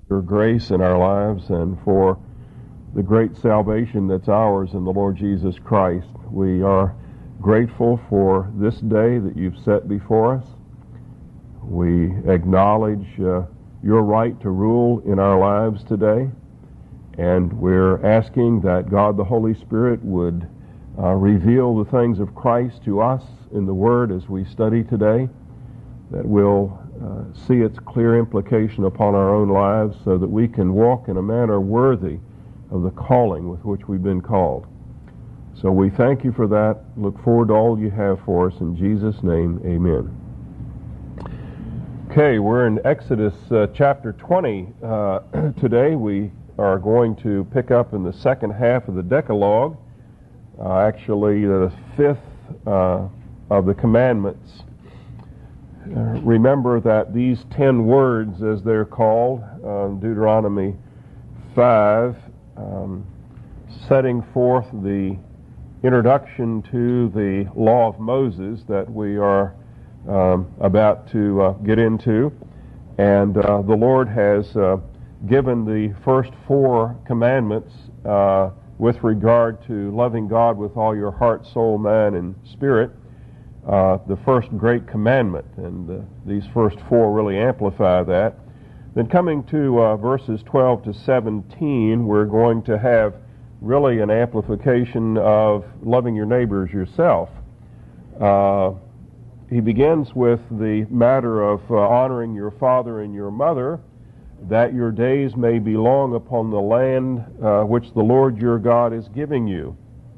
your grace in our lives and for the great salvation that's ours in the Lord Jesus Christ. We are grateful for this day that you've set before us. We acknowledge your right to rule in our lives today, and we're asking that God the Holy Spirit would reveal the things of Christ to us in the Word as we study today, that we'll see its clear implication upon our own lives so that we can walk in a manner worthy of the calling with which we've been called. So we thank you for that. Look forward to all you have for us. In Jesus' name, amen. Okay, we're in Exodus chapter 20 today. We are going to pick up in the second half of the Decalogue, actually the fifth of the commandments. Remember that these 10 words, as they're called, Deuteronomy 5, setting forth the introduction to the law of Moses that we are about to get into. And the Lord has given the first 4 commandments with regard to loving God with all your heart, soul, mind, and spirit. The first great commandment, and these first 4 really amplify that. Then coming to verses 12 to 17, we're going to have really an amplification of loving your neighbor as yourself. He begins with the matter of honoring your father and your mother, that your days may be long upon the land which the Lord your God is giving you.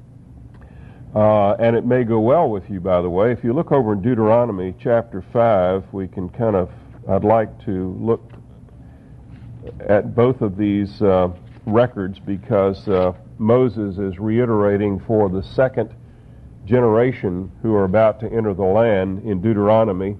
And it may go well with you, by the way. If you look over in Deuteronomy chapter 5, we can I'd like to look at both of these records because Moses is reiterating for the second generation who are about to enter the land in Deuteronomy.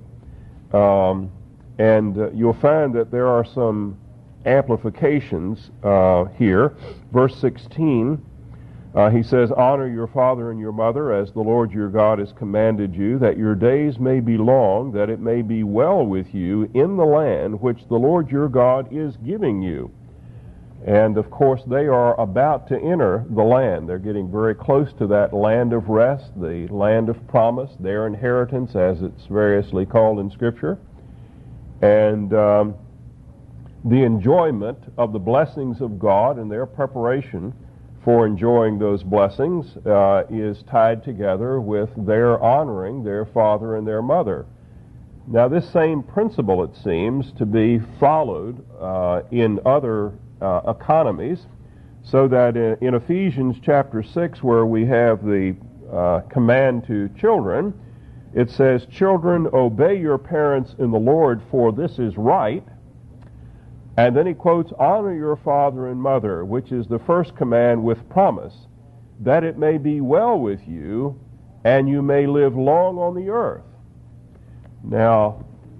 And you'll find that there are some amplifications here. Verse 16, he says, honor your father and your mother as the Lord your God has commanded you, that your days may be long, that it may be well with you in the land which the Lord your God is giving you. And of course they are about to enter the land. They're getting very close to that land of rest, the land of promise, their inheritance as it's variously called in Scripture. And the enjoyment of the blessings of God and their preparation for enjoying those blessings is tied together with their honoring their father and their mother. Now this same principle, it seems, to be followed in other economies, so that in Ephesians chapter 6, where we have the command to children, it says, children, obey your parents in the Lord, for this is right. And then he quotes, honor your father and mother, which is the first command with promise, that it may be well with you, and you may live long on the earth. Now,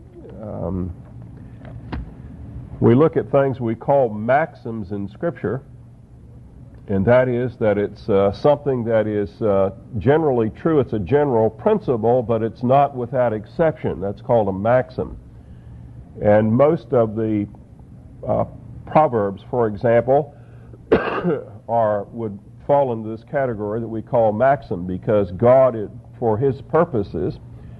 we look at things we call maxims in Scripture, and that is that it's something that is generally true. It's a general principle, but it's not without exception. That's called a maxim. And most of the Proverbs, for example, would fall into this category that we call maxim, because God, for His purposes,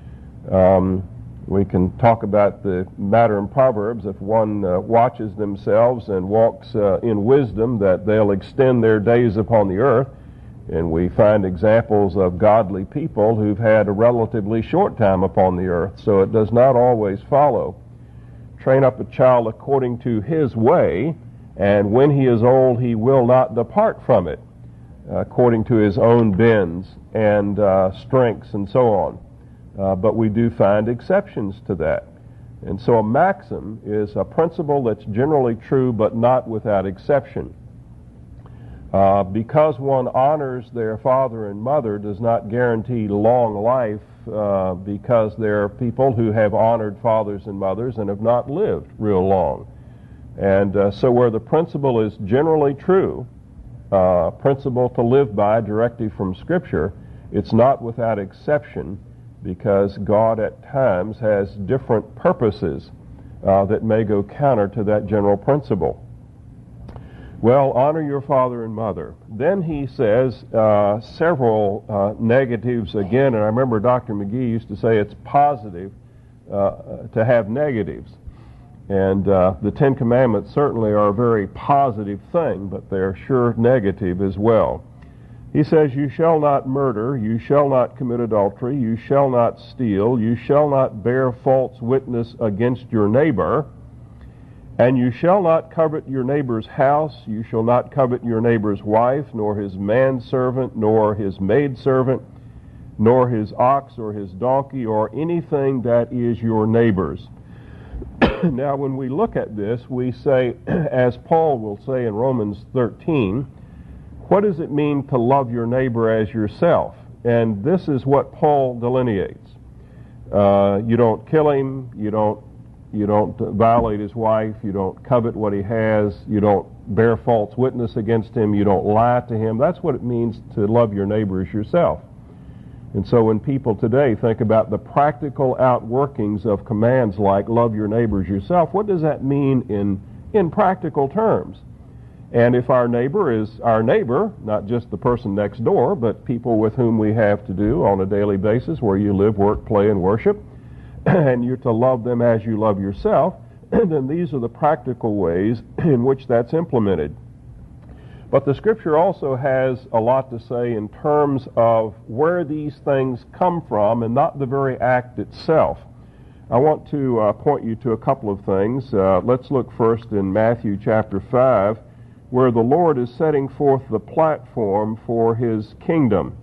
we can talk about the matter in Proverbs. If one watches themselves and walks in wisdom, that they'll extend their days upon the earth. And we find examples of godly people who've had a relatively short time upon the earth. So it does not always follow. Train up a child according to his way, and when he is old, he will not depart from it, according to his own bends and strengths and so on. But we do find exceptions to that. And so a maxim is a principle that's generally true but not without exception. Because one honors their father and mother does not guarantee long life, because there are people who have honored fathers and mothers and have not lived real long. And so where the principle is generally true, principle to live by directly from Scripture, it's not without exception, because God at times has different purposes that may go counter to that general principle. Well, honor your father and mother. Then he says several negatives again, and I remember Dr. McGee used to say it's positive to have negatives. And the Ten Commandments certainly are a very positive thing, but they're sure negative as well. He says, you shall not murder, you shall not commit adultery, you shall not steal, you shall not bear false witness against your neighbor, and you shall not covet your neighbor's house, you shall not covet your neighbor's wife, nor his manservant, nor his maidservant, nor his ox or his donkey, or anything that is your neighbor's. Now, when we look at this, we say, as Paul will say in Romans 13, what does it mean to love your neighbor as yourself? And this is what Paul delineates. You don't kill him, you don't violate his wife, you don't covet what he has, you don't bear false witness against him, you don't lie to him. That's what it means to love your neighbor as yourself. And so when people today think about the practical outworkings of commands like love your neighbor as yourself, what does that mean in practical terms? And if our neighbor is our neighbor, not just the person next door, but people with whom we have to do on a daily basis where you live, work, play, and worship, and you're to love them as you love yourself, then these are the practical ways in which that's implemented. But the Scripture also has a lot to say in terms of where these things come from and not the very act itself. I want to point you to a couple of things. Let's look first in Matthew chapter 5, where the Lord is setting forth the platform for His kingdom.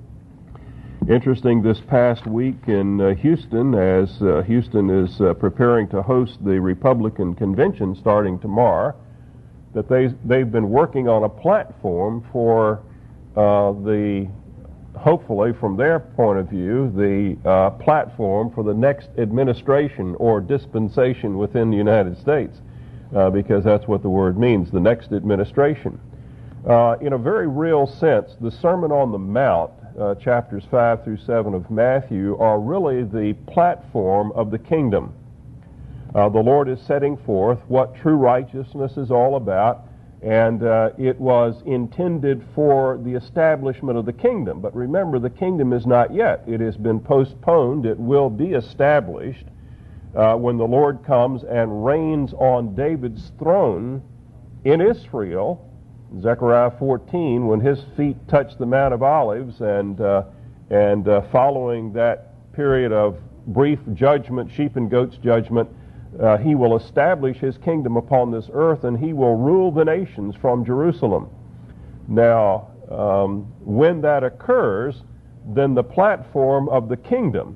Interesting, this past week in Houston, as Houston is preparing to host the Republican convention starting tomorrow, that they've been working on a platform for hopefully from their point of view, the platform for the next administration or dispensation within the United States, because that's what the word means, the next administration. In a very real sense, the Sermon on the Mount, chapters 5 through 7 of Matthew, are really the platform of the kingdom. The Lord is setting forth what true righteousness is all about, and it was intended for the establishment of the kingdom. But remember, the kingdom is not yet. It has been postponed. It will be established when the Lord comes and reigns on David's throne in Israel, Zechariah 14, when his feet touch the Mount of Olives, and following that period of brief judgment, sheep and goats judgment, he will establish his kingdom upon this earth, and he will rule the nations from Jerusalem. Now, when that occurs, then the platform of the kingdom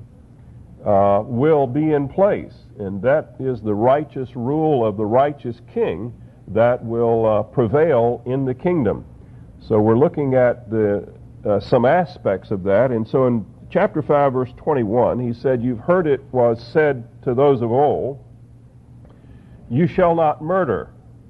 will be in place, and that is the righteous rule of the righteous king that will prevail in the kingdom. So we're looking at some aspects of that. And so in chapter 5, verse 21, he said, you've heard it was said to those of old, you shall not murder,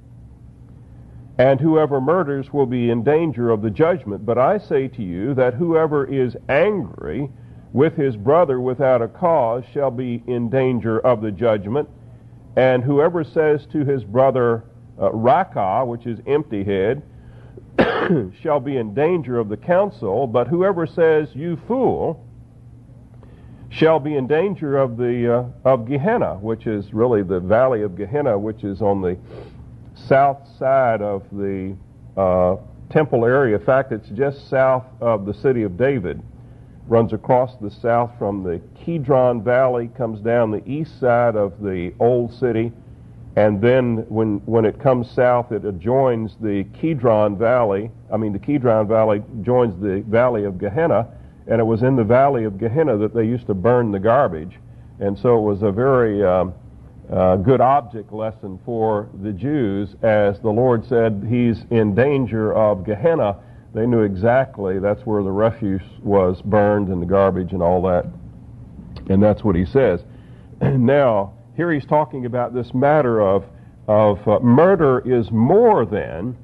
and whoever murders will be in danger of the judgment. But I say to you that whoever is angry with his brother without a cause shall be in danger of the judgment. And whoever says to his brother, Raka, which is empty head, shall be in danger of the council. But whoever says, you fool, shall be in danger of the of Gehenna, which is really the valley of Gehenna, which is on the south side of the temple area. In fact, it's just south of the city of David. Runs across the south from the Kidron Valley, comes down the east side of the old city, and then when it comes south, it adjoins the Kidron Valley. The Kidron Valley joins the valley of Gehenna, and it was in the valley of Gehenna that they used to burn the garbage. And so it was a very good object lesson for the Jews. As the Lord said, he's in danger of Gehenna, they knew exactly that's where the refuse was burned and the garbage and all that. And that's what he says. Now, here he's talking about this matter of murder is more than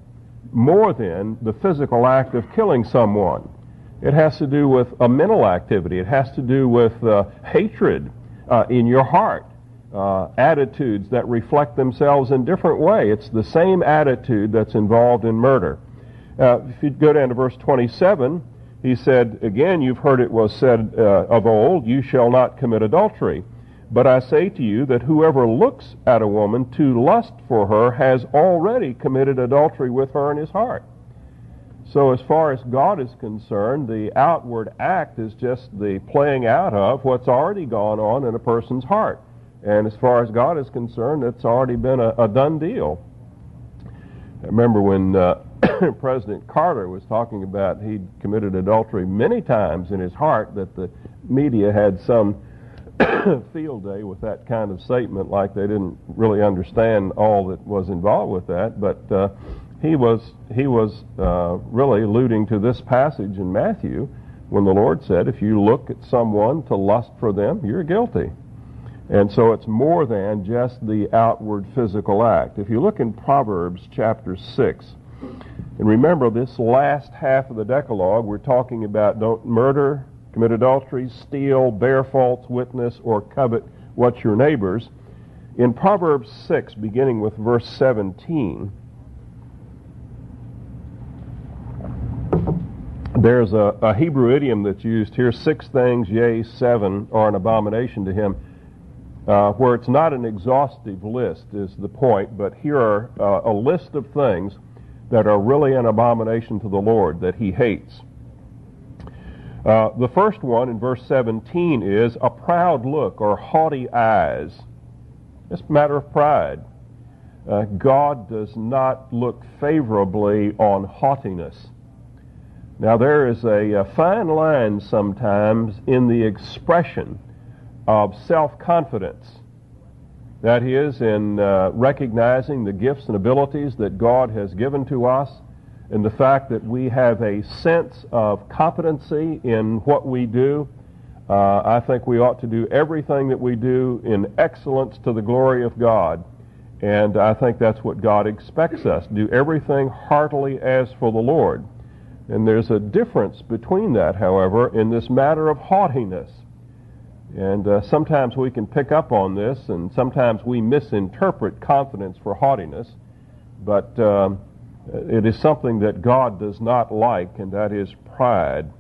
the physical act of killing someone. It has to do with a mental activity. It has to do with hatred in your heart. attitudes that reflect themselves in different way. It's the same attitude that's involved in murder. If you go down to verse 27, he said, again, you've heard it was said of old, you shall not commit adultery. But I say to you that whoever looks at a woman to lust for her has already committed adultery with her in his heart. So as far as God is concerned, the outward act is just the playing out of what's already gone on in a person's heart. And as far as God is concerned, it's already been a done deal. I remember when President Carter was talking about he'd committed adultery many times in his heart, that the media had some field day with that kind of statement, like they didn't really understand all that was involved with that. But he was really alluding to this passage in Matthew when the Lord said, if you look at someone to lust for them, you're guilty. And so it's more than just the outward physical act. If you look in Proverbs chapter 6, and remember this last half of the Decalogue, we're talking about don't murder, commit adultery, steal, bear false witness, or covet what's your neighbor's. In Proverbs 6, beginning with verse 17, there's a Hebrew idiom that's used here, 6 things, yea, 7, are an abomination to him. Where it's not an exhaustive list is the point, but here are a list of things that are really an abomination to the Lord that he hates. The first one in verse 17 is a proud look or haughty eyes. It's a matter of pride. God does not look favorably on haughtiness. Now there is a fine line sometimes in the expression of self-confidence. That is, in recognizing the gifts and abilities that God has given to us, and the fact that we have a sense of competency in what we do. I think we ought to do everything that we do in excellence to the glory of God. And I think that's what God expects us. Do everything heartily as for the Lord. And there's a difference between that, however, in this matter of haughtiness. And sometimes we can pick up on this, and sometimes we misinterpret confidence for haughtiness. But it is something that God does not like, and that is pride.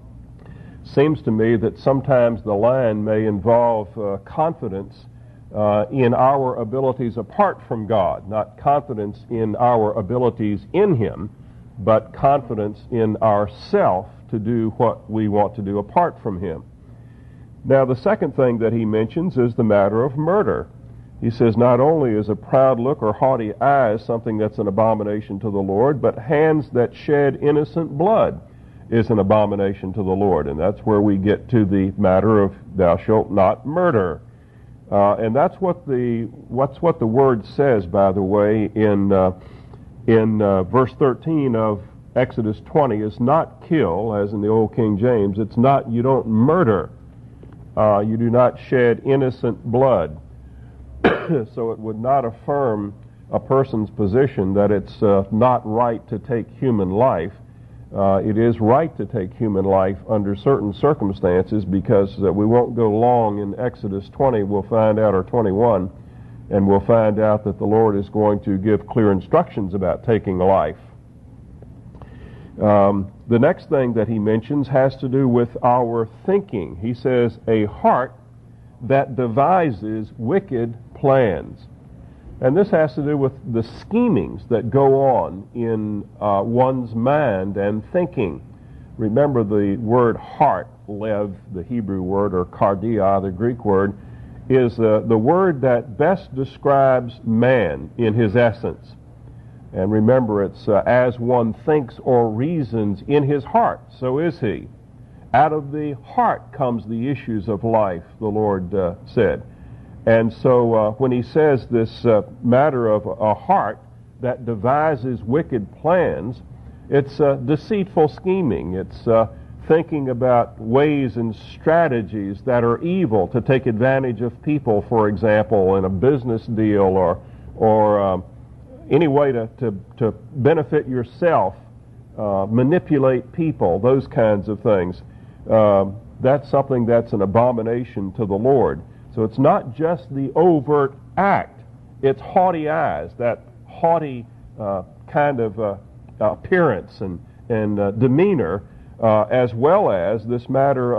Seems to me that sometimes the line may involve confidence in our abilities apart from God, not confidence in our abilities in Him, but confidence in ourself to do what we want to do apart from Him. Now, the second thing that he mentions is the matter of murder. He says not only is a proud look or haughty eyes something that's an abomination to the Lord, but hands that shed innocent blood is an abomination to the Lord. And that's where we get to the matter of thou shalt not murder. And that's what the word says, by the way, in verse 13 of Exodus 20, is not kill, as in the Old King James. It's not, you don't murder. You do not shed innocent blood. So it would not affirm a person's position that it's not right to take human life. It is right to take human life under certain circumstances, because we won't go long in Exodus 20, we'll find out, or 21, and we'll find out that the Lord is going to give clear instructions about taking life. The next thing that he mentions has to do with our thinking. He says, a heart that devises wicked plans. And this has to do with the schemings that go on in one's mind and thinking. Remember, the word heart, lev, the Hebrew word, or kardia, the Greek word, is the word that best describes man in his essence. And remember, it's as one thinks or reasons in his heart, so is he. Out of the heart comes the issues of life, the Lord said. And so when he says this matter of a heart that devises wicked plans, it's deceitful scheming. It's thinking about ways and strategies that are evil to take advantage of people, for example, in a business deal, or any way to benefit yourself, manipulate people, those kinds of things. That's something that's an abomination to the Lord. So it's not just the overt act. It's haughty eyes, that haughty kind of appearance and demeanor, as well as this matter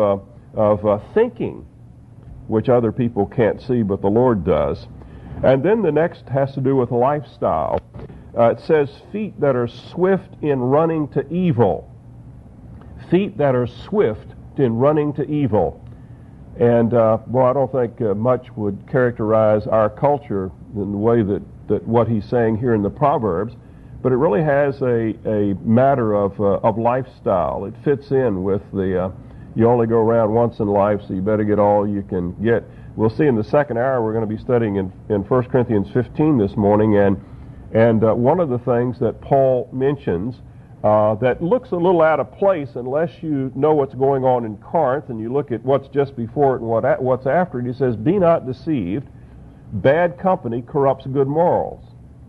of thinking, which other people can't see but the Lord does. And then the next has to do with lifestyle. It says feet that are swift in running to evil. Feet that are swift in running to evil. And, I don't think much would characterize our culture in the way that what he's saying here in the Proverbs, but it really has a matter of lifestyle. It fits in with the you only go around once in life, so you better get all you can get. We'll see in the second hour, we're going to be studying in 1 Corinthians 15 this morning, and one of the things that Paul mentions that looks a little out of place unless you know what's going on in Corinth and you look at what's just before it and what's after it. He says, "Be not deceived, bad company corrupts good morals."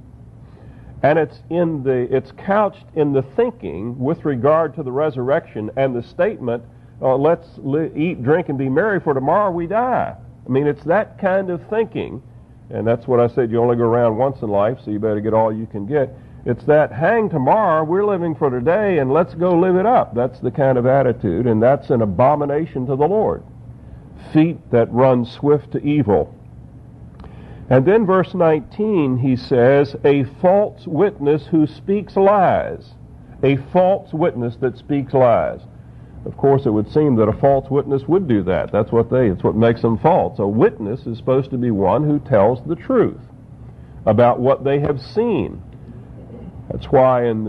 And it's couched in the thinking with regard to the resurrection and the statement, let's eat, drink, and be merry, for tomorrow we die. I mean, it's that kind of thinking, and that's what I said, you only go around once in life, so you better get all you can get. It's that, hang tomorrow, we're living for today, and let's go live it up. That's the kind of attitude, and that's an abomination to the Lord. Feet that run swift to evil. And then verse 19, he says, a false witness who speaks lies. A false witness that speaks lies. Of course, it would seem that a false witness would do that. It's what makes them false. A witness is supposed to be one who tells the truth about what they have seen. That's why in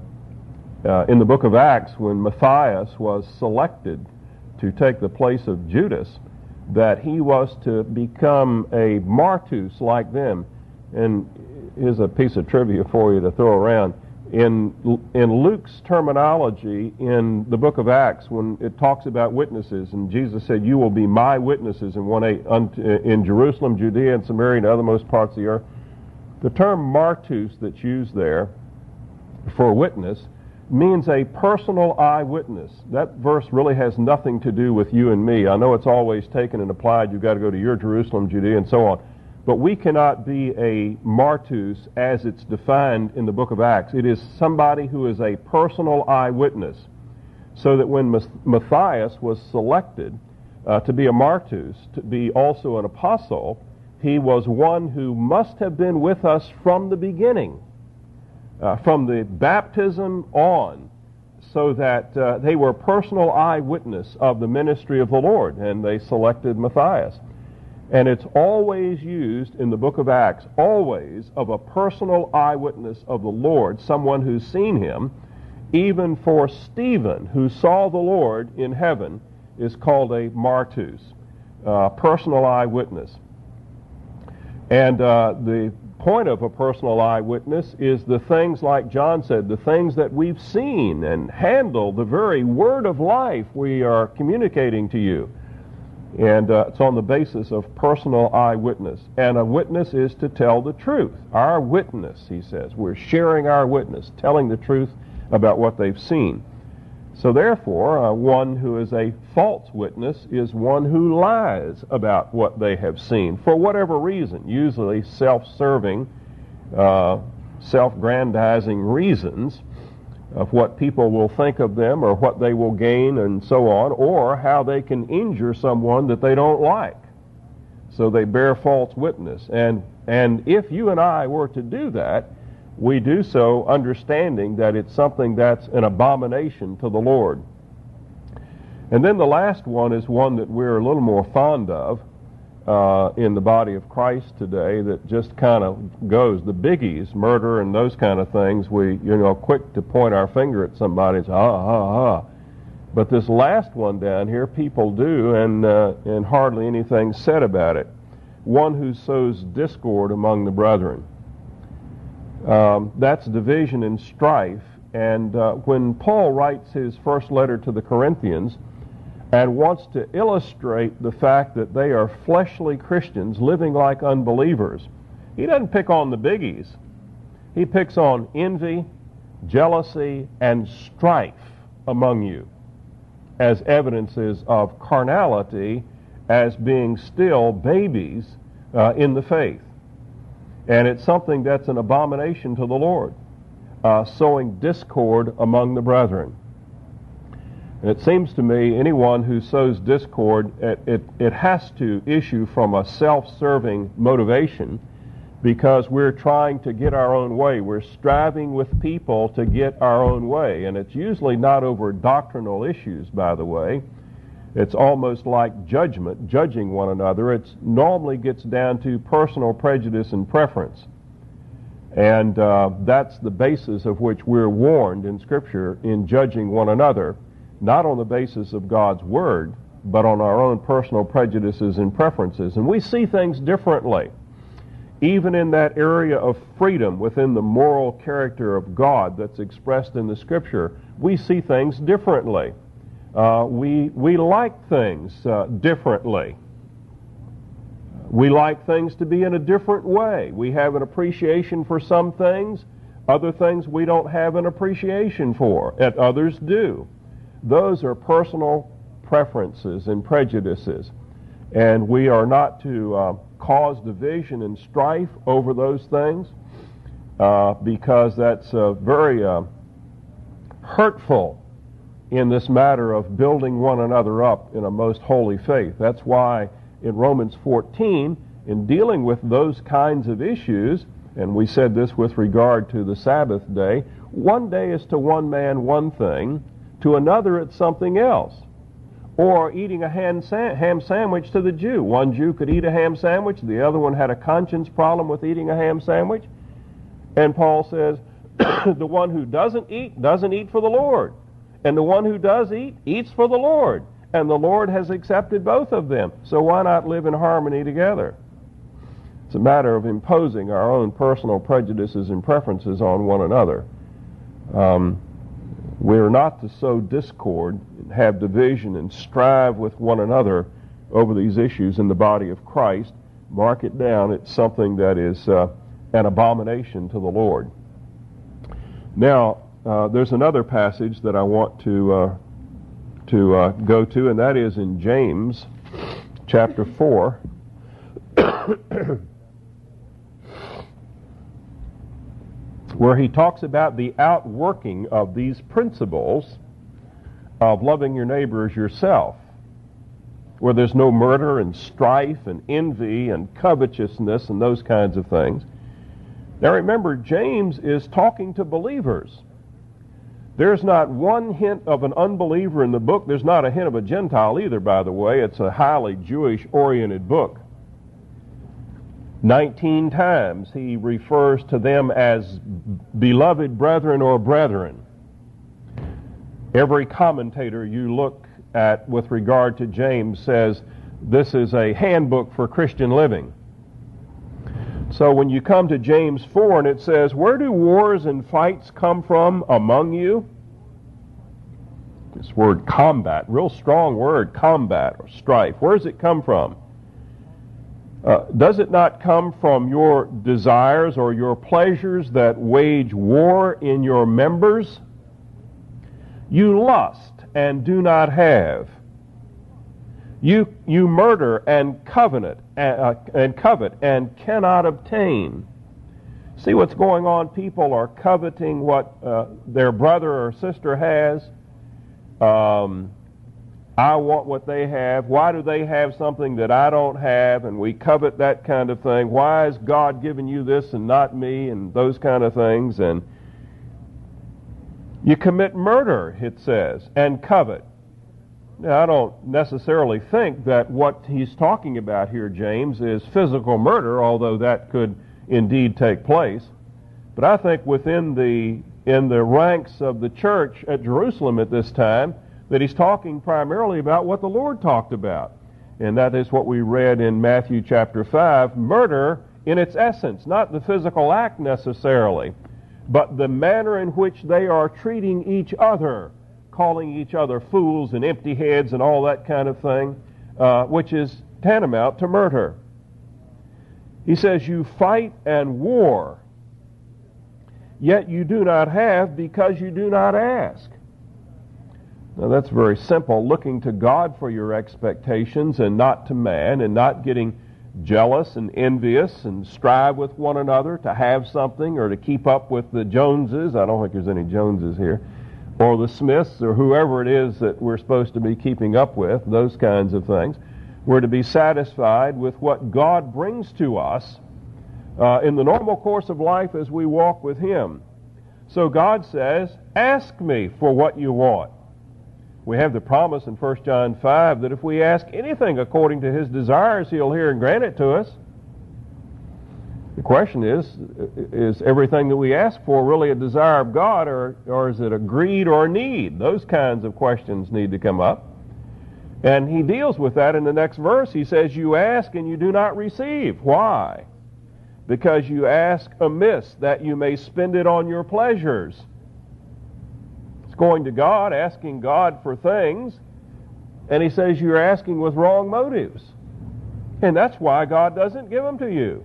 the book of Acts, when Matthias was selected to take the place of Judas, that he was to become a martus like them. And here's a piece of trivia for you to throw around. In Luke's terminology in the book of Acts, when it talks about witnesses, and Jesus said, "You will be my witnesses in Jerusalem, Judea, and Samaria, and the othermost parts of the earth," the term martus that's used there for witness means a personal eyewitness. That verse really has nothing to do with you and me. I know it's always taken and applied. You've got to go to your Jerusalem, Judea, and so on. But we cannot be a martus as it's defined in the book of Acts. It is somebody who is a personal eyewitness. So that when Matthias was selected to be a martus, to be also an apostle, he was one who must have been with us from the beginning, from the baptism on, so that they were personal eyewitness of the ministry of the Lord, and they selected Matthias. And it's always used in the book of Acts, always of a personal eyewitness of the Lord, someone who's seen him. Even for Stephen, who saw the Lord in heaven, is called a martus, personal eyewitness. And the point of a personal eyewitness is the things, like John said, the things that we've seen and handled, the very word of life we are communicating to you. And it's on the basis of personal eyewitness. And a witness is to tell the truth. Our witness, he says, we're sharing our witness, telling the truth about what they've seen. So therefore, one who is a false witness is one who lies about what they have seen, for whatever reason, usually self-serving, self-grandizing reasons of what people will think of them or what they will gain and so on, or how they can injure someone that they don't like. So they bear false witness. And if you and I were to do that, we do so understanding that it's something that's an abomination to the Lord. And then the last one is one that we're a little more fond of in the body of Christ today, that just kind of goes, the biggies, murder and those kind of things, quick to point our finger at somebody and say, ha. But this last one down here, people do, and hardly anything said about it. One who sows discord among the brethren. That's division and strife. And when Paul writes his first letter to the Corinthians and wants to illustrate the fact that they are fleshly Christians living like unbelievers, he doesn't pick on the biggies. He picks on envy, jealousy, and strife among you as evidences of carnality as being still babies in the faith. And it's something that's an abomination to the Lord, sowing discord among the brethren. And it seems to me anyone who sows discord, it has to issue from a self-serving motivation, because we're trying to get our own way. We're striving with people to get our own way. And it's usually not over doctrinal issues, by the way. It's almost like judgment, judging one another. It normally gets down to personal prejudice and preference. And that's the basis of which we're warned in Scripture in judging one another, not on the basis of God's Word, but on our own personal prejudices and preferences. And we see things differently. Even in that area of freedom within the moral character of God that's expressed in the Scripture, we see things differently. We like things differently. We like things to be in a different way. We have an appreciation for some things. Other things we don't have an appreciation for, and others do. Those are personal preferences and prejudices. And we are not to cause division and strife over those things, because that's very hurtful in this matter of building one another up in a most holy faith. That's why in Romans 14, in dealing with those kinds of issues, and we said this with regard to the Sabbath day, one day is to one man one thing, to another it's something else. Or eating a ham sandwich to the Jew. One Jew could eat a ham sandwich, the other one had a conscience problem with eating a ham sandwich. And Paul says, the one who doesn't eat for the Lord. And the one who does eat, eats for the Lord. And the Lord has accepted both of them. So why not live in harmony together? It's a matter of imposing our own personal prejudices and preferences on one another. We're not to sow discord, have division, and strive with one another over these issues in the body of Christ. Mark it down. It's something that is an abomination to the Lord. Now, there's another passage that I want to go to, and that is in James chapter 4. Where he talks about the outworking of these principles of loving your neighbor as yourself, where there's no murder and strife and envy and covetousness and those kinds of things. Now remember, James is talking to believers. There's not one hint of an unbeliever in the book. There's not a hint of a Gentile either, by the way. It's a highly Jewish-oriented book. 19 times he refers to them as beloved brethren or brethren. Every commentator you look at with regard to James says this is a handbook for Christian living. So when you come to James 4 and it says, where do wars and fights come from among you? This word combat, real strong word, combat or strife. Where does it come from? Does it not come from your desires or your pleasures that wage war in your members? You lust and do not have. You murder and covet and cannot obtain. See what's going on? People are coveting what their brother or sister has. I want what they have. Why do they have something that I don't have? And we covet that kind of thing. Why is God giving you this and not me? And those kind of things. And you commit murder, it says, and covet. Now, I don't necessarily think that what he's talking about here, James, is physical murder, although that could indeed take place. But I think in the ranks of the church at Jerusalem at this time, that he's talking primarily about what the Lord talked about. And that is what we read in Matthew chapter 5, murder in its essence, not the physical act necessarily, but the manner in which they are treating each other, calling each other fools and empty heads and all that kind of thing, which is tantamount to murder. He says, you fight and war, yet you do not have because you do not ask. Now that's very simple, looking to God for your expectations and not to man, and not getting jealous and envious and strive with one another to have something or to keep up with the Joneses. I don't think there's any Joneses here. Or the Smiths or whoever it is that we're supposed to be keeping up with, those kinds of things. We're to be satisfied with what God brings to us in the normal course of life as we walk with Him. So God says, ask me for what you want. We have the promise in 1 John 5 that if we ask anything according to His desires, He'll hear and grant it to us. The question is everything that we ask for really a desire of God, or is it a greed or a need? Those kinds of questions need to come up. And He deals with that in the next verse. He says, you ask and you do not receive. Why? Because you ask amiss, that you may spend it on your pleasures. It's going to God, asking God for things, and He says you're asking with wrong motives. And that's why God doesn't give them to you.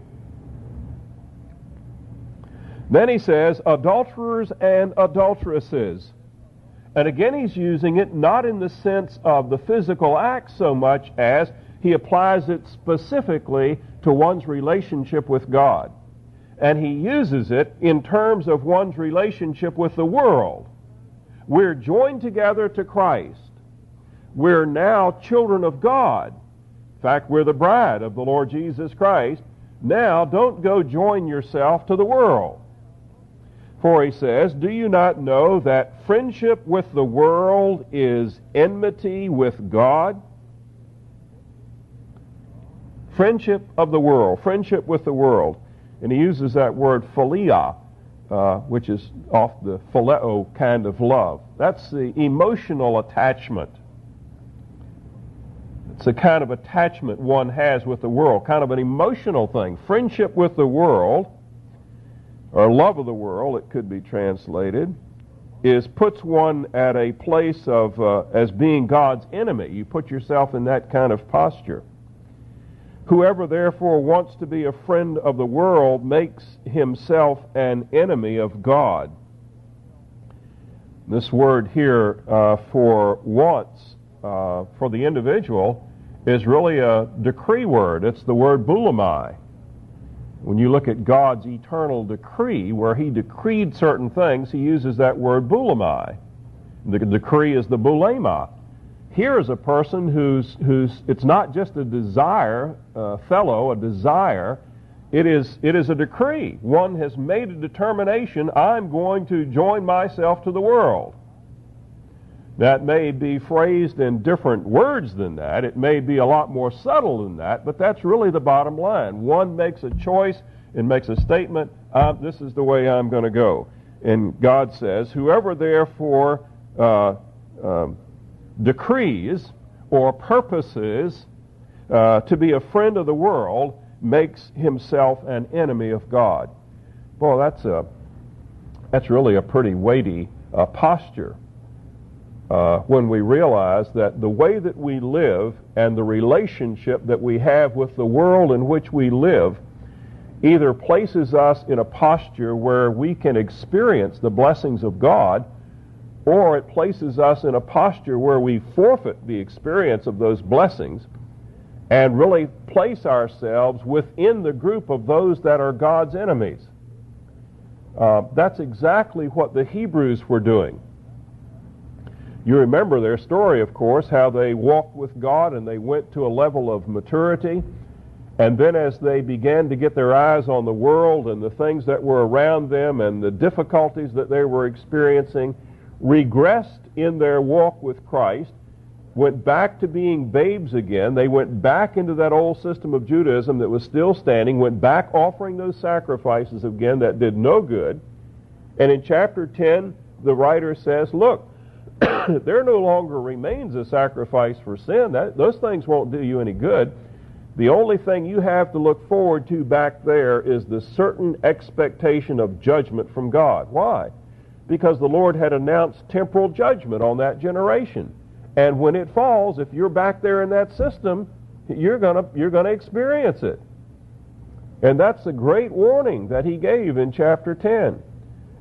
Then He says, adulterers and adulteresses. And again, He's using it not in the sense of the physical act so much as He applies it specifically to one's relationship with God. And He uses it in terms of one's relationship with the world. We're joined together to Christ. We're now children of God. In fact, we're the bride of the Lord Jesus Christ. Now, don't go join yourself to the world. For He says, do you not know that friendship with the world is enmity with God? Friendship of the world, friendship with the world. And He uses that word philia, which is off the phileo kind of love. That's the emotional attachment. It's the kind of attachment one has with the world, kind of an emotional thing. Friendship with the world, or love of the world, it could be translated, puts one at a place of as being God's enemy. You put yourself in that kind of posture. Whoever therefore wants to be a friend of the world makes himself an enemy of God. This word here for wants, for the individual, is really a decree word. It's the word boulomai. When you look at God's eternal decree, where He decreed certain things, He uses that word boulomai. The decree is the boulema. Here is a person who's it's not just a desire, a desire. It is a decree. One has made a determination, I'm going to join myself to the world. That may be phrased in different words than that. It may be a lot more subtle than that, but that's really the bottom line. One makes a choice and makes a statement, this is the way I'm going to go. And God says, whoever therefore decrees or purposes to be a friend of the world makes himself an enemy of God. Boy, that's really a pretty weighty posture when we realize that the way that we live and the relationship that we have with the world in which we live either places us in a posture where we can experience the blessings of God, or it places us in a posture where we forfeit the experience of those blessings and really place ourselves within the group of those that are God's enemies. That's exactly what the Hebrews were doing. You remember their story, of course, how they walked with God and they went to a level of maturity, and then as they began to get their eyes on the world and the things that were around them and the difficulties that they were experiencing, regressed in their walk with Christ, went back to being babes again. They went back into that old system of Judaism that was still standing, went back offering those sacrifices again that did no good. And in chapter 10, the writer says, look, there no longer remains a sacrifice for sin. Those things won't do you any good. The only thing you have to look forward to back there is the certain expectation of judgment from God. Why? Because the Lord had announced temporal judgment on that generation. And when it falls, if you're back there in that system, you're gonna experience it. And that's the great warning that He gave in chapter 10.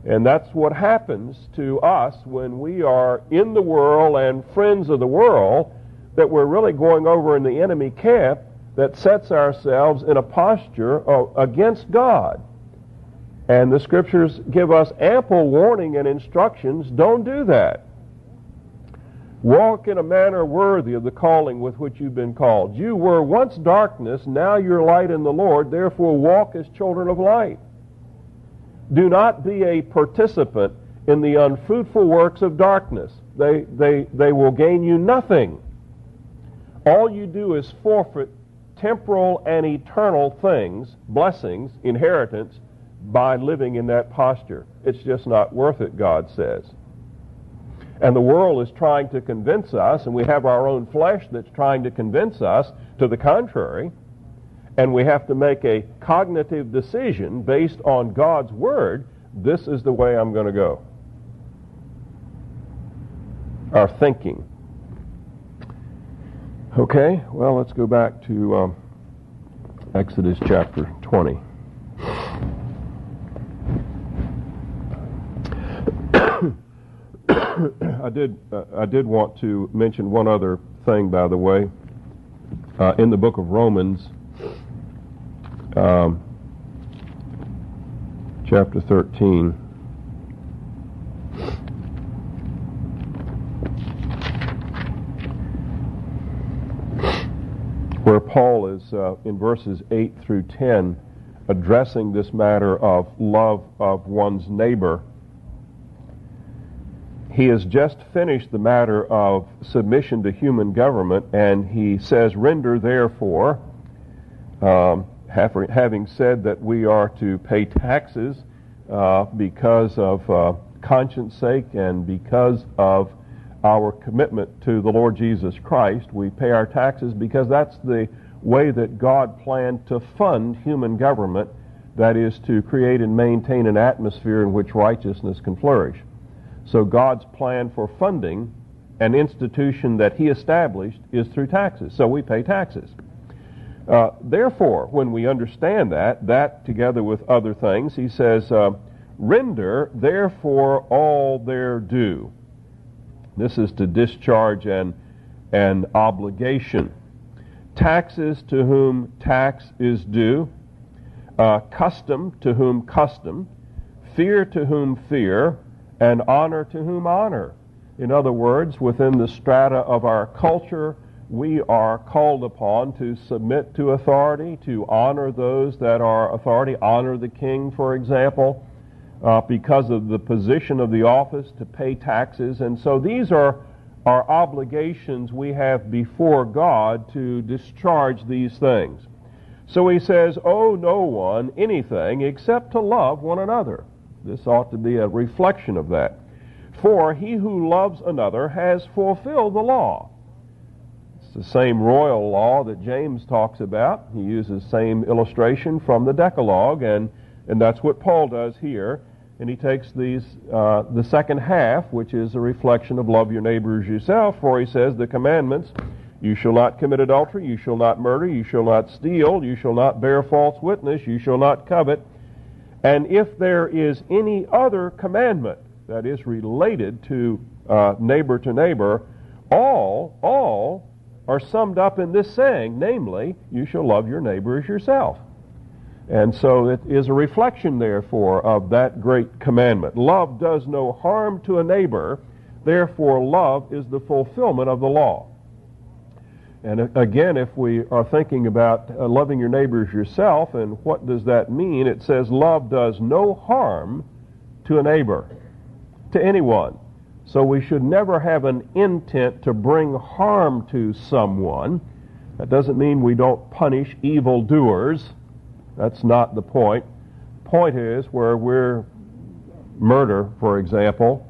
And that's what happens to us when we are in the world and friends of the world, that we're really going over in the enemy camp that sets ourselves in a posture against God. And the Scriptures give us ample warning and instructions. Don't do that. Walk in a manner worthy of the calling with which you've been called. You were once darkness, now you're light in the Lord, therefore walk as children of light. Do not be a participant in the unfruitful works of darkness. They will gain you nothing. All you do is forfeit temporal and eternal things, blessings, inheritance, by living in that posture. It's just not worth it, God says. And the world is trying to convince us, and we have our own flesh that's trying to convince us to the contrary, and we have to make a cognitive decision based on God's Word. This is the way I'm going to go. Our thinking. Okay, well, let's go back to Exodus chapter 20. I did want to mention one other thing, by the way. In the book of Romans, chapter 13, where Paul is, in verses 8 through 10, addressing this matter of love of one's neighbor. He has just finished the matter of submission to human government, and he says, render therefore, having said that we are to pay taxes because of conscience sake and because of our commitment to the Lord Jesus Christ. We pay our taxes because that's the way that God planned to fund human government, that is, to create and maintain an atmosphere in which righteousness can flourish. So God's plan for funding an institution that He established is through taxes. So we pay taxes. Therefore, when we understand that together with other things, he says, render therefore all their due. This is to discharge an obligation. Taxes to whom tax is due, custom to whom custom, fear to whom fear, and honor to whom honor. In other words, within the strata of our culture, we are called upon to submit to authority, to honor those that are authority, honor the king, for example, because of the position of the office, to pay taxes. And so these are our obligations we have before God to discharge these things. So he says, owe no one anything except to love one another. This ought to be a reflection of that. For he who loves another has fulfilled the law. It's the same royal law that James talks about. He uses the same illustration from the Decalogue, and that's what Paul does here. And he takes these, the second half, which is a reflection of love your neighbor as yourself, for he says the commandments, you shall not commit adultery, you shall not murder, you shall not steal, you shall not bear false witness, you shall not covet. And if there is any other commandment that is related to neighbor, all are summed up in this saying, namely, you shall love your neighbor as yourself. And so it is a reflection, therefore, of that great commandment. Love does no harm to a neighbor, therefore love is the fulfillment of the law. And again, if we are thinking about loving your neighbor as yourself, and what does that mean? It says love does no harm to a neighbor, to anyone. So we should never have an intent to bring harm to someone. That doesn't mean we don't punish evildoers. That's not the point. Point is where we're murder, for example,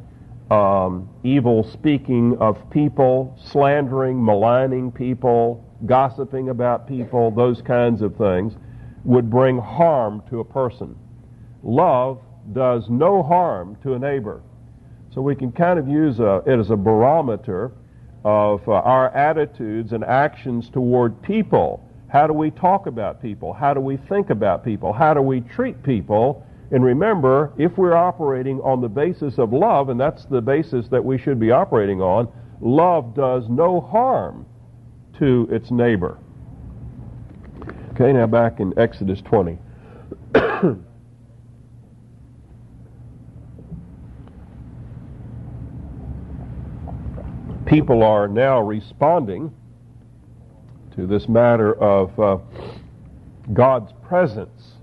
evil speaking of people, slandering, maligning people, gossiping about people, those kinds of things would bring harm to a person. Love does no harm to a neighbor. So we can kind of use it as a barometer of our attitudes and actions toward people. How do we talk about people? How do we think about people? How do we treat people And remember, if we're operating on the basis of love, and that's the basis that we should be operating on, love does no harm to its neighbor. Okay, now back in Exodus 20. People are now responding to this matter of God's presence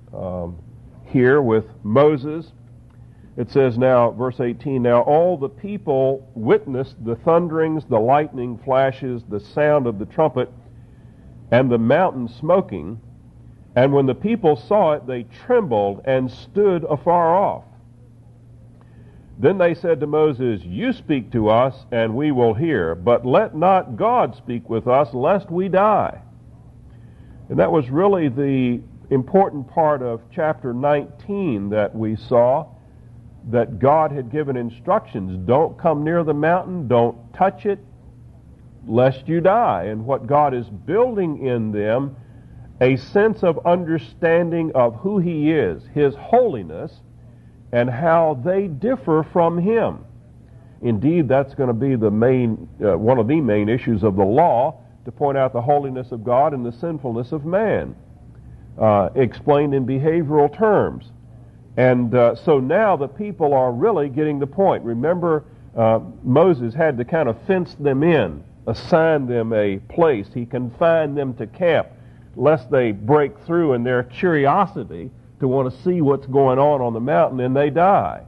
here with Moses. It says now, verse 18, now all the people witnessed the thunderings, the lightning flashes, the sound of the trumpet, and the mountain smoking. And when the people saw it, they trembled and stood afar off. Then they said to Moses, you speak to us, and we will hear, but let not God speak with us, lest we die. And that was really the important part of chapter 19 that we saw, that God had given instructions. Don't come near the mountain, don't touch it, lest you die. And what God is building in them, a sense of understanding of who He is, His holiness, and how they differ from Him. Indeed, that's going to be the main, one of the main issues of the law, to point out the holiness of God and the sinfulness of man, explained in behavioral terms. And so now the people are really getting the point. Remember, Moses had to kind of fence them in, assign them a place. He confined them to camp, lest they break through in their curiosity to want to see what's going on the mountain and they die.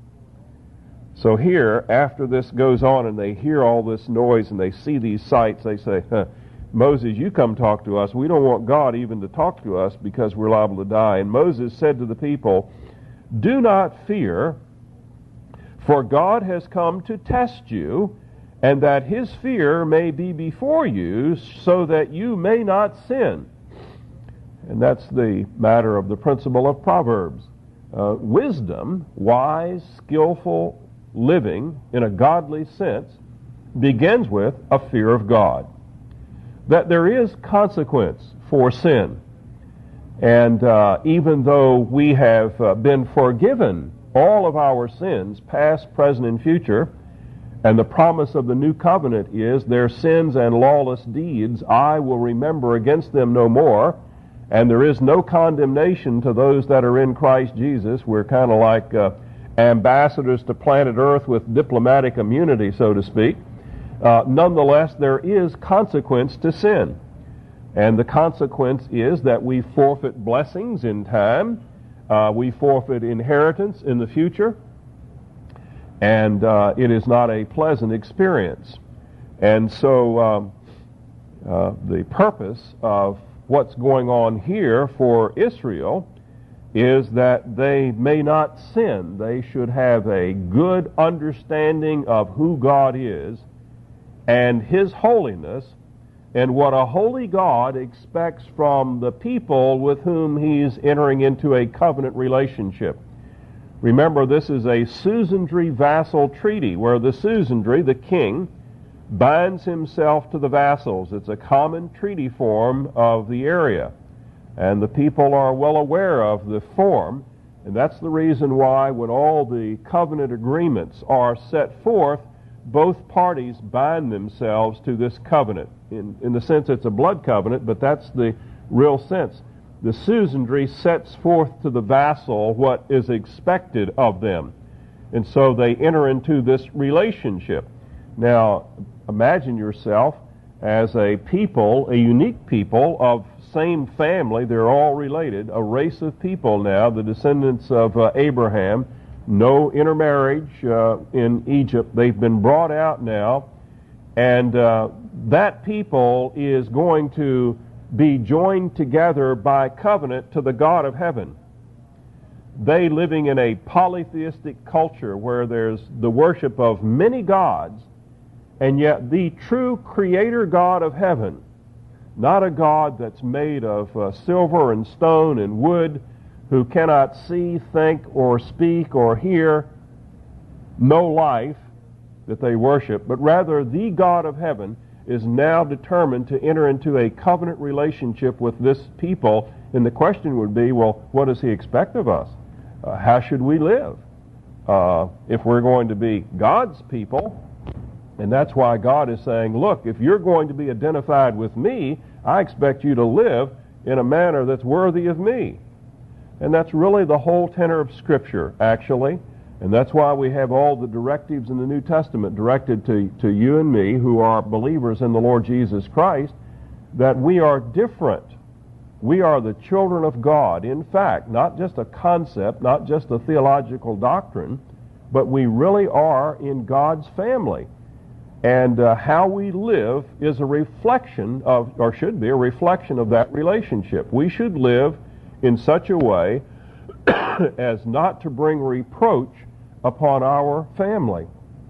So here, after this goes on and they hear all this noise and they see these sights, they say, Moses, you come talk to us. We don't want God even to talk to us because we're liable to die. And Moses said to the people, do not fear, for God has come to test you, and that His fear may be before you, so that you may not sin. And that's the matter of the principle of Proverbs. Wisdom, wise, skillful living in a godly sense, begins with a fear of God. That there is consequence for sin. And even though we have been forgiven all of our sins, past, present, and future, and the promise of the new covenant is, their sins and lawless deeds I will remember against them no more, and there is no condemnation to those that are in Christ Jesus. We're kind of like ambassadors to planet Earth with diplomatic immunity, so to speak. Nonetheless, there is consequence to sin. And the consequence is that we forfeit blessings in time, we forfeit inheritance in the future, and it is not a pleasant experience. And so the purpose of what's going on here for Israel is that they may not sin. They should have a good understanding of who God is and His holiness, and what a holy God expects from the people with whom He's entering into a covenant relationship. Remember, this is a suzerainty vassal treaty, where the suzerainty, the king, binds himself to the vassals. It's a common treaty form of the area, and the people are well aware of the form, and that's the reason why when all the covenant agreements are set forth, both parties bind themselves to this covenant. In the sense it's a blood covenant, but that's the real sense. The suzerainty sets forth to the vassal what is expected of them. And so they enter into this relationship. Now, imagine yourself as a people, a unique people of same family. They're all related, a race of people now, the descendants of Abraham. No intermarriage in Egypt. They've been brought out now, and that people is going to be joined together by covenant to the God of heaven. They living in a polytheistic culture where there's the worship of many gods, and yet the true creator God of heaven, not a God that's made of silver and stone and wood, who cannot see, think, or speak, or hear, no life that they worship, but rather the God of heaven is now determined to enter into a covenant relationship with this people. And the question would be, well, what does He expect of us? How should we live? If we're going to be God's people, and that's why God is saying, look, if you're going to be identified with me, I expect you to live in a manner that's worthy of me. And that's really the whole tenor of Scripture, actually. And that's why we have all the directives in the New Testament directed to you and me who are believers in the Lord Jesus Christ, that we are different. We are the children of God. In fact, not just a concept, not just a theological doctrine, but we really are in God's family. And how we live is a reflection of, or should be a reflection of that relationship. We should live in such a way as not to bring reproach upon our family.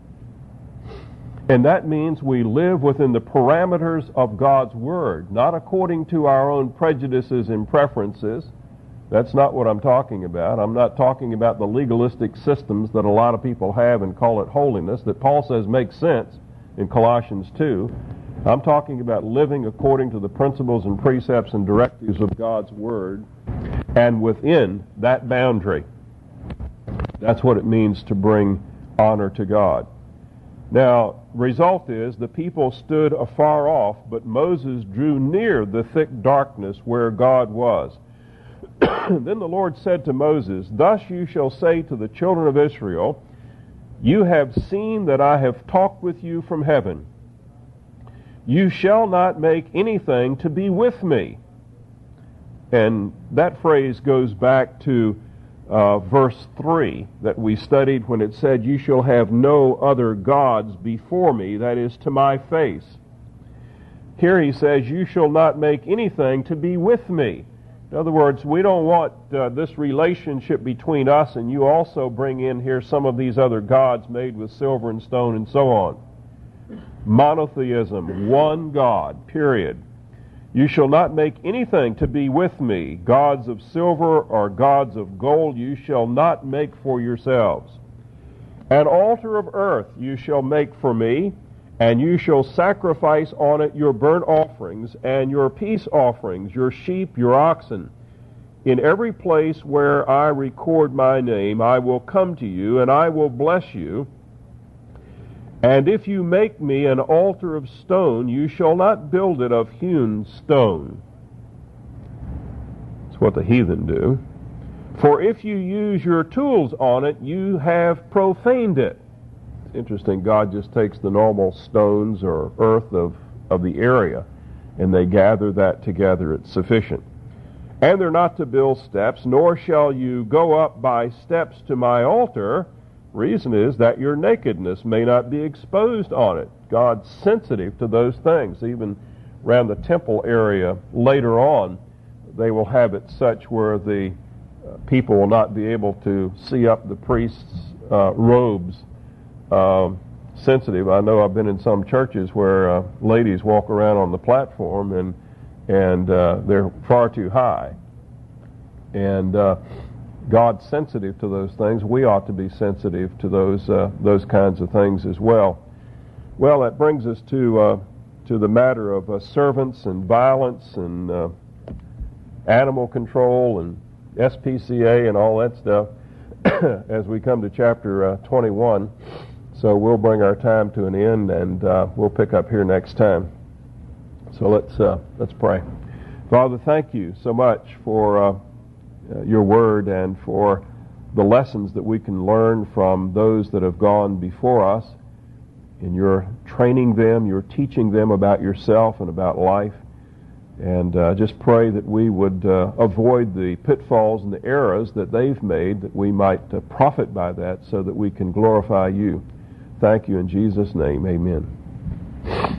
And that means we live within the parameters of God's Word, not according to our own prejudices and preferences. That's not what I'm talking about. I'm not talking about the legalistic systems that a lot of people have and call it holiness, that Paul says makes sense in Colossians 2. I'm talking about living according to the principles and precepts and directives of God's Word, and within that boundary. That's what it means to bring honor to God. Now, result is the people stood afar off, but Moses drew near the thick darkness where God was. Then the Lord said to Moses, "Thus you shall say to the children of Israel, you have seen that I have talked with you from heaven. You shall not make anything to be with me." And that phrase goes back to verse 3 that we studied when it said, "You shall have no other gods before me," that is, to my face. Here he says, "You shall not make anything to be with me." In other words, we don't want this relationship between us and you also bring in here some of these other gods made with silver and stone and so on. Monotheism, one God, period. "You shall not make anything to be with me. Gods of silver or gods of gold you shall not make for yourselves. An altar of earth you shall make for me, and you shall sacrifice on it your burnt offerings and your peace offerings, your sheep, your oxen. In every place where I record my name, I will come to you, and I will bless you. And if you make me an altar of stone, you shall not build it of hewn stone." That's what the heathen do. "For if you use your tools on it, you have profaned it." It's interesting, God just takes the normal stones or earth of the area, and they gather that together. It's sufficient. "And they're not to build steps, nor shall you go up by steps to my altar. Reason is that your nakedness may not be exposed on it." God's sensitive to those things. Even around the temple area later on, they will have it such where the people will not be able to see up the priest's robes. Sensitive. I know I've been in some churches where ladies walk around on the platform and they're far too high. And God's sensitive to those things. We ought to be sensitive to those kinds of things as well. Well, that brings us to the matter of servants and violence and animal control and SPCA and all that stuff as we come to chapter 21. So we'll bring our time to an end, and we'll pick up here next time. So let's pray. Father, thank you so much for your word and for the lessons that we can learn from those that have gone before us. And you're training them, you're teaching them about yourself and about life. And just pray that we would avoid the pitfalls and the errors that they've made, that we might profit by that so that we can glorify you. Thank you in Jesus' name. Amen.